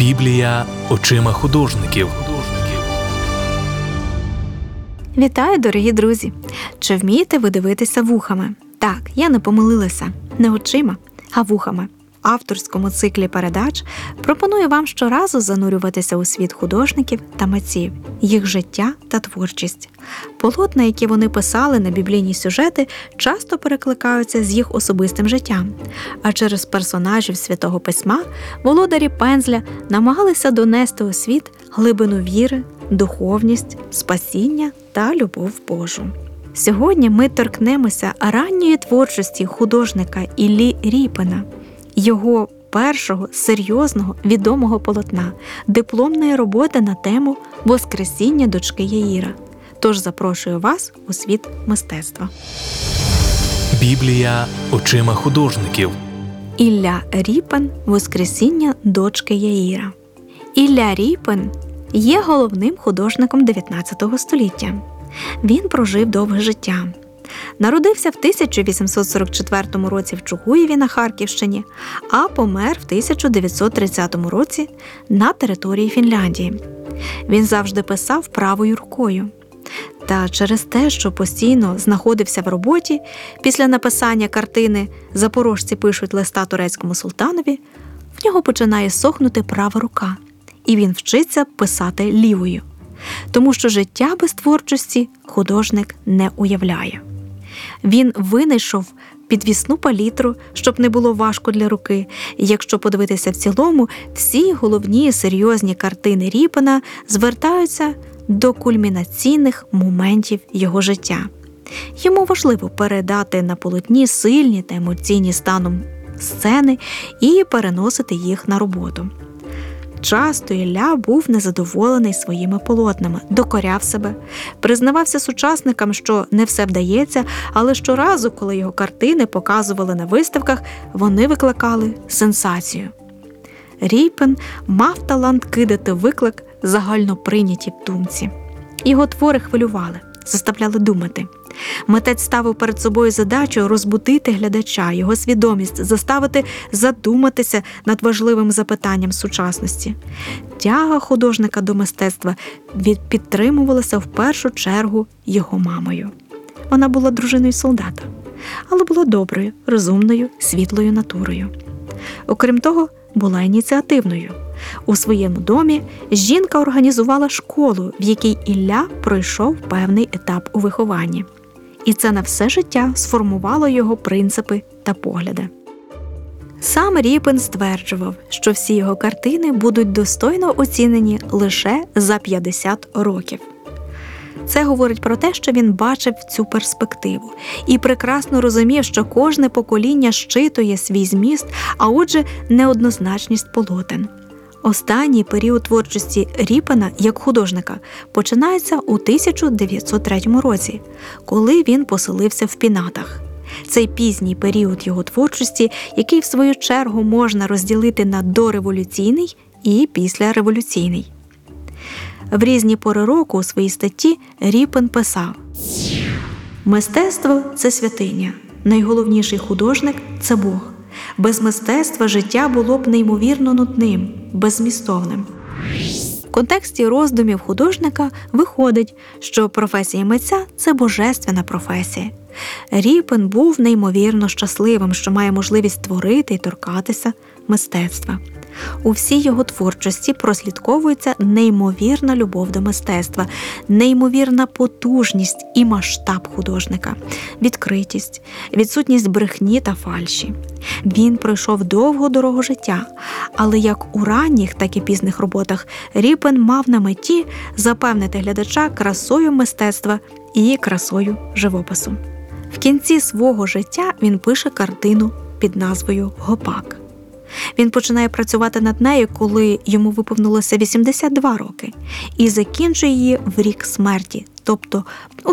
Біблія очима художників. Вітаю, дорогі друзі! Чи вмієте ви дивитися вухами? Так, я не помилилася. Не очима, а вухами. В авторському циклі передач пропоную вам щоразу занурюватися у світ художників та митців, їх життя та творчість. Полотна, які вони писали на біблійні сюжети, часто перекликаються з їх особистим життям. А через персонажів Святого Письма володарі пензля намагалися донести у світ глибину віри, духовність, спасіння та любов Божу. Сьогодні ми торкнемося ранньої творчості художника Іллі Ріпена, його першого серйозного відомого полотна, дипломної роботи на тему «Воскресіння дочки Яїра». Тож запрошую вас у світ мистецтва. Біблія очима художників. Ілля Ріпен «Воскресіння дочки Яїра». Ілля Ріпен є головним художником 19 століття. Він прожив довге життя. Народився в 1844 році в Чугуєві на Харківщині, а помер в 1930 році на території Фінляндії. Він завжди писав правою рукою. Та через те, що постійно знаходився в роботі, після написання картини «Запорожці пишуть листа турецькому султанові», в нього починає сохнути права рука, і він вчиться писати лівою. Тому що життя без творчості художник не уявляє. Він винайшов підвісну палітру, щоб не було важко для руки. І якщо подивитися в цілому, всі головні серйозні картини Ріпена звертаються до кульмінаційних моментів його життя. Йому важливо передати на полотні сильні та емоційні станом сцени і переносити їх на роботу. Часто Ілля був незадоволений своїми полотнами, докоряв себе, признавався сучасникам, що не все вдається, але щоразу, коли його картини показували на виставках, вони викликали сенсацію. Ріпен мав талант кидати виклик загальноприйнятій думці. Його твори хвилювали, заставляли думати. Митець ставив перед собою задачу розбудити глядача, його свідомість, заставити задуматися над важливим запитанням сучасності. Тяга художника до мистецтва підтримувалася в першу чергу його мамою. Вона була дружиною солдата, але була доброю, розумною, світлою натурою. Окрім того, була ініціативною. У своєму домі жінка організувала школу, в якій Ілля пройшов певний етап у вихованні. І це на все життя сформувало його принципи та погляди. Сам Ріпен стверджував, що всі його картини будуть достойно оцінені лише за 50 років. Це говорить про те, що він бачив цю перспективу і прекрасно розумів, що кожне покоління щитує свій зміст, а отже неоднозначність полотен. Останній період творчості Ріпена як художника починається у 1903 році, коли він поселився в Пінатах. Цей пізній період його творчості, який в свою чергу можна розділити на дореволюційний і післяреволюційний. В різні пори року у своїй статті Ріпен писав: «Мистецтво – це святиня, найголовніший художник – це Бог. Без мистецтва життя було б неймовірно нудним, беззмістовним». В контексті роздумів художника виходить, що професія митця – це божественна професія. Ріпен був неймовірно щасливим, що має можливість творити і торкатися мистецтва. У всій його творчості прослідковується неймовірна любов до мистецтва, неймовірна потужність і масштаб художника, відкритість, відсутність брехні та фальші. Він пройшов довгу дорогу життя, але як у ранніх, так і пізних роботах Ріпен мав на меті запевнити глядача красою мистецтва і красою живопису. В кінці свого життя він пише картину під назвою «Гопак». Він починає працювати над нею, коли йому виповнилося 82 роки, і закінчує її в рік смерті, тобто у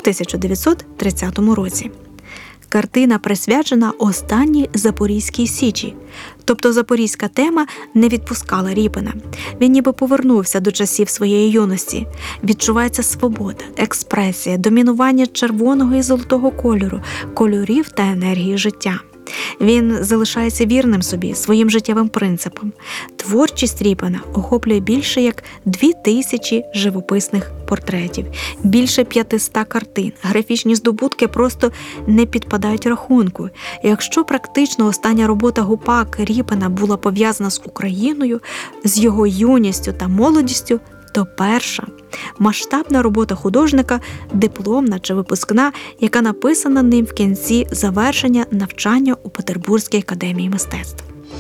1930 році. Картина присвячена останній Запорізькій Січі, тобто запорізька тема не відпускала Ріпена. Він ніби повернувся до часів своєї юності. Відчувається свобода, експресія, домінування червоного і золотого кольору, кольорів та енергії життя. Він залишається вірним собі, своїм життєвим принципам. Творчість Ріпана охоплює більше як 2000 живописних портретів, більше 500 картин. Графічні здобутки просто не підпадають рахунку. І якщо практично остання робота Гупак Ріпана була пов'язана з Україною, з його юністю та молодістю, то перша масштабна робота художника, дипломна чи випускна, яка написана ним в кінці завершення навчання у Петербурзькій академії мистецтв.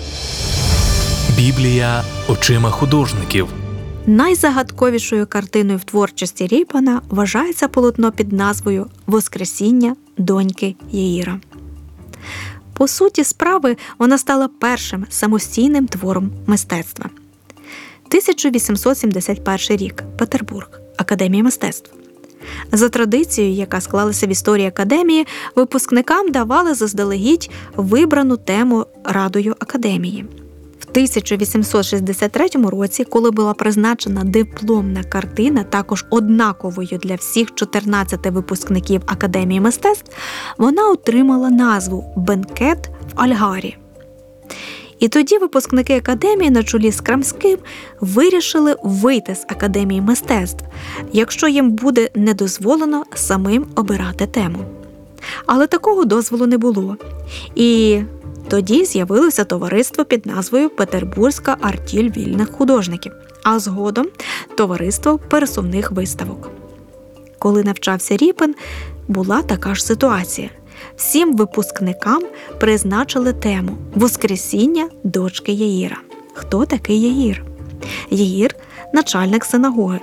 Біблія очима художників. Найзагадковішою картиною в творчості Ріпана вважається полотно під назвою «Воскресіння доньки Яїра». По суті справи, вона стала першим самостійним твором мистецтва. 1871 рік. Петербург. Академія мистецтв. За традицією, яка склалася в історії академії, випускникам давали заздалегідь вибрану тему Радою академії. В 1863 році, коли була призначена дипломна картина, також однаковою для всіх 14 випускників Академії мистецтв, вона отримала назву «Бенкет в Альгарі». І тоді випускники академії на чолі з Крамським вирішили вийти з Академії мистецтв, якщо їм буде не дозволено самим обирати тему. Але такого дозволу не було. І тоді з'явилося товариство під назвою «Петербурзька артіль вільних художників», а згодом «Товариство пересувних виставок». Коли навчався Ріпан, була така ж ситуація. Всім випускникам призначили тему «Воскресіння дочки Яїра». Хто такий Яїр? Яїр – начальник синагоги.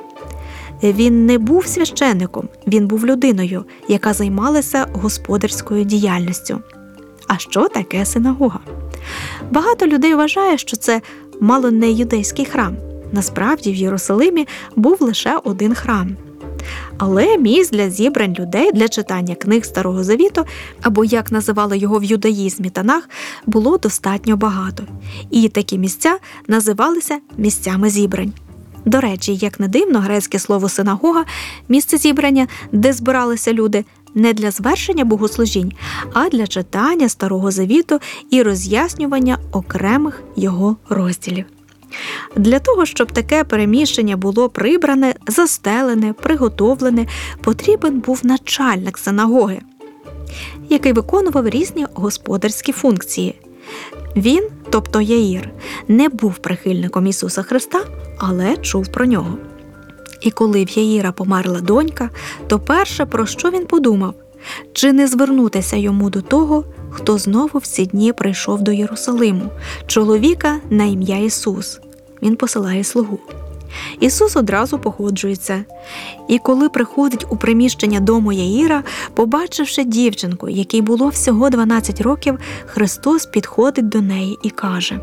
Він не був священником, він був людиною, яка займалася господарською діяльністю. А що таке синагога? Багато людей вважає, що це мало не юдейський храм. Насправді в Єрусалимі був лише один храм. Але місць для зібрань людей для читання книг Старого Завіту, або як називали його в юдаїзмі Танах, було достатньо багато. І такі місця називалися місцями зібрань. До речі, як не дивно, грецьке слово «синагога» – місце зібрання, де збиралися люди не для звершення богослужінь, а для читання Старого Завіту і роз'яснювання окремих його розділів. Для того, щоб таке переміщення було прибране, застелене, приготовлене, потрібен був начальник синагоги, який виконував різні господарські функції. Він, тобто Яїр, не був прихильником Ісуса Христа, але чув про нього. І коли в Яїра померла донька, то перше, про що він подумав, чи не звернутися йому до того, хто знову в ці дні прийшов до Єрусалиму, чоловіка на ім'я Ісус. Він посилає слугу. Ісус одразу погоджується. І коли приходить у приміщення дому Яїра, побачивши дівчинку, якій було всього 12 років, Христос підходить до неї і каже: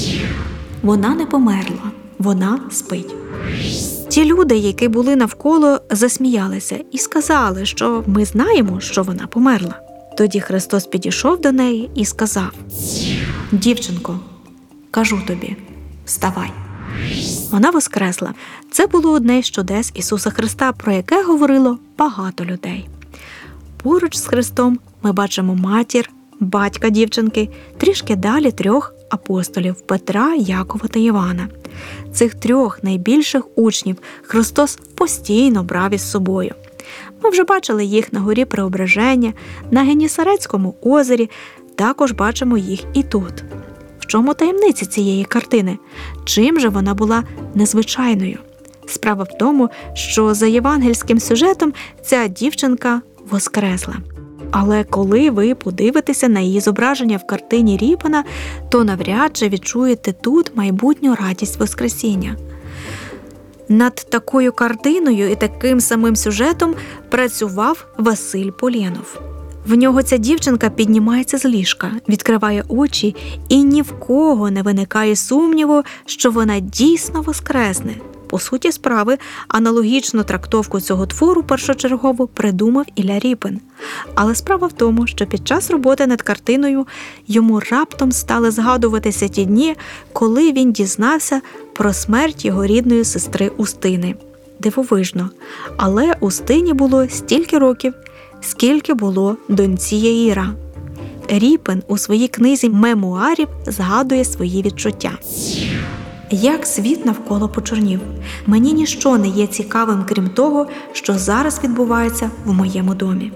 «Вона не померла, вона спить». Ті люди, які були навколо, засміялися і сказали, що ми знаємо, що вона померла. Тоді Христос підійшов до неї і сказав: «Дівчинко, кажу тобі, вставай». Вона воскресла. Це було одне з чудес Ісуса Христа, про яке говорило багато людей. Поруч з Христом ми бачимо матір, батька дівчинки, трішки далі 3 апостолів – Петра, Якова та Івана. Цих 3 найбільших учнів Христос постійно брав із собою. Ми вже бачили їх на горі Преображення, на Генісарецькому озері, також бачимо їх і тут. В чому таємниця цієї картини? Чим же вона була незвичайною? Справа в тому, що за євангельським сюжетом ця дівчинка воскресла. Але коли ви подивитеся на її зображення в картині Ріпана, то навряд чи відчуєте тут майбутню радість Воскресіння. Над такою картиною і таким самим сюжетом працював Василь Полєнов. В нього ця дівчинка піднімається з ліжка, відкриває очі, і ні в кого не виникає сумніву, що вона дійсно воскресне. По суті справи, аналогічну трактовку цього твору першочергово придумав Ілля Ріпин. Але справа в тому, що під час роботи над картиною йому раптом стали згадуватися ті дні, коли він дізнався про смерть його рідної сестри Устини. Дивовижно, але Устині було стільки років, скільки було доньці Яїра. Ріпен у своїй книзі мемуарів згадує свої відчуття. Як світ навколо почорнів. Мені ніщо не є цікавим, крім того, що зараз відбувається в моєму домі.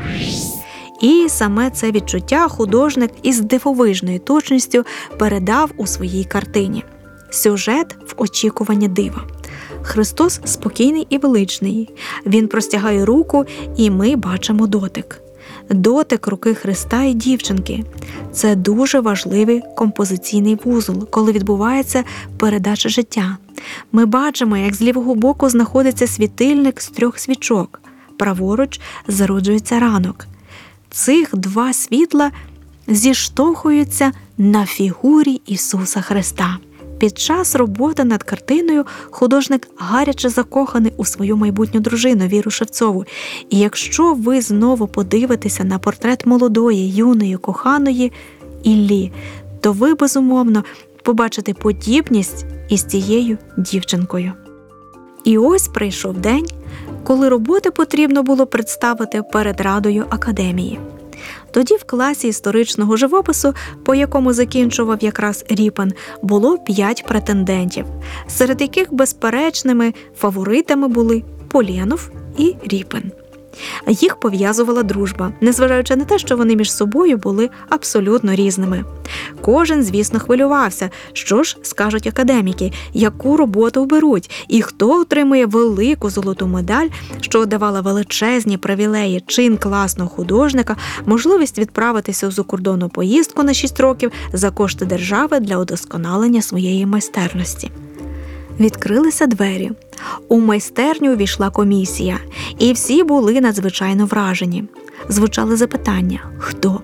І саме це відчуття художник із дивовижною точністю передав у своїй картині. Сюжет в очікуванні дива. Христос спокійний і величний. Він простягає руку, і ми бачимо дотик. Дотик руки Христа і дівчинки. Це дуже важливий композиційний вузол, коли відбувається передача життя. Ми бачимо, як з лівого боку знаходиться світильник з 3 свічок. Праворуч зароджується ранок. Цих 2 світла зіштовхуються на фігурі Ісуса Христа. Під час роботи над картиною художник гаряче закоханий у свою майбутню дружину Віру Шевцову. І якщо ви знову подивитеся на портрет молодої, юної, коханої Іллі, то ви, безумовно, побачите подібність із цією дівчинкою. І ось прийшов день, коли роботи потрібно було представити перед Радою Академії. Тоді в класі історичного живопису, по якому закінчував якраз Ріпен, було 5 претендентів, серед яких безперечними фаворитами були Поленов і Ріпен. Їх пов'язувала дружба, незважаючи на те, що вони між собою були абсолютно різними. Кожен, звісно, хвилювався, що ж скажуть академіки, яку роботу оберуть, і хто отримує велику золоту медаль, що давала величезні привілеї, чин класного художника, можливість відправитися у закордонну поїздку на 6 років за кошти держави для удосконалення своєї майстерності. Відкрилися двері. У майстерню увійшла комісія, і всі були надзвичайно вражені. Звучали запитання – хто?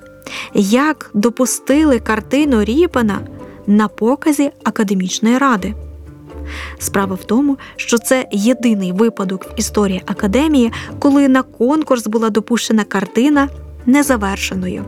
Як допустили картину Ріпена на показі Академічної ради? Справа в тому, що це єдиний випадок в історії Академії, коли на конкурс була допущена картина незавершеною.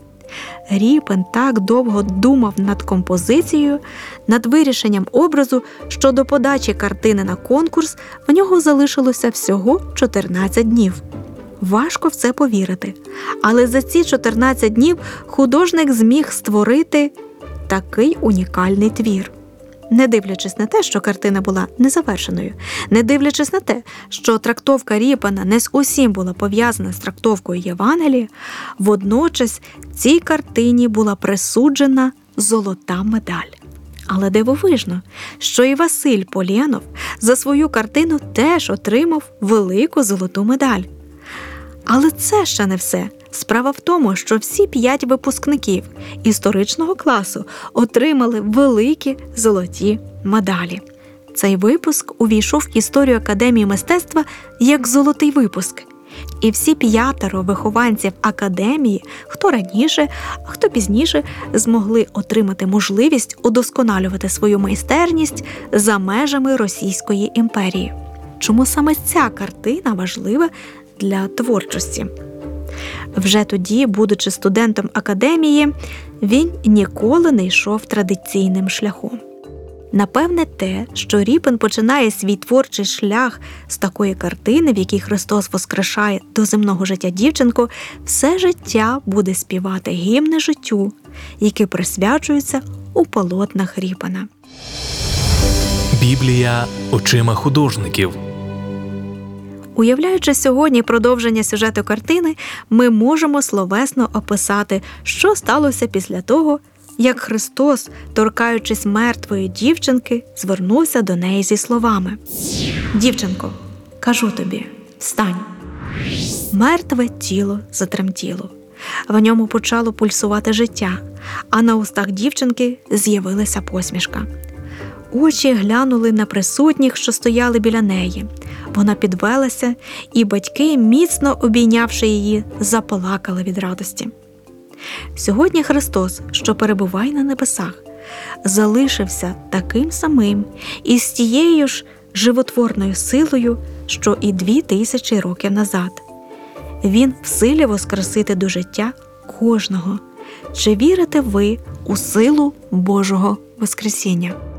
Ріпен так довго думав над композицією, над вирішенням образу, що до подачі картини на конкурс в нього залишилося всього 14 днів. Важко в це повірити, але за ці 14 днів художник зміг створити такий унікальний твір. Не дивлячись на те, що картина була незавершеною, не дивлячись на те, що трактовка Ріпена не з усім була пов'язана з трактовкою Євангелія, водночас цій картині була присуджена золота медаль. Але дивовижно, що і Василь Поленов за свою картину теж отримав велику золоту медаль. Але це ще не все. Справа в тому, що всі 5 випускників історичного класу отримали великі золоті медалі. Цей випуск увійшов в історію Академії мистецтва як золотий випуск. І всі 5 вихованців Академії, хто раніше, а хто пізніше, змогли отримати можливість удосконалювати свою майстерність за межами Російської імперії. Чому саме ця картина важлива для творчості? Вже тоді, будучи студентом Академії, він ніколи не йшов традиційним шляхом. Напевне, те, що Ріпен починає свій творчий шлях з такої картини, в якій Христос воскрешає до земного життя дівчинку, все життя буде співати гімни життю, які присвячуються у полотнах Ріпена. Біблія очима художників. Уявляючи сьогодні продовження сюжету картини, ми можемо словесно описати, що сталося після того, як Христос, торкаючись мертвої дівчинки, звернувся до неї зі словами: «Дівчинко, кажу тобі, встань». Мертве тіло затремтіло. В ньому почало пульсувати життя, а на устах дівчинки з'явилася посмішка. Очі глянули на присутніх, що стояли біля неї. Вона підвелася, і батьки, міцно обійнявши її, заплакали від радості. Сьогодні Христос, що перебуває на небесах, залишився таким самим і з тією ж животворною силою, що і 2000 років назад. Він в силі воскресити до життя кожного. Чи вірите ви у силу Божого Воскресіння?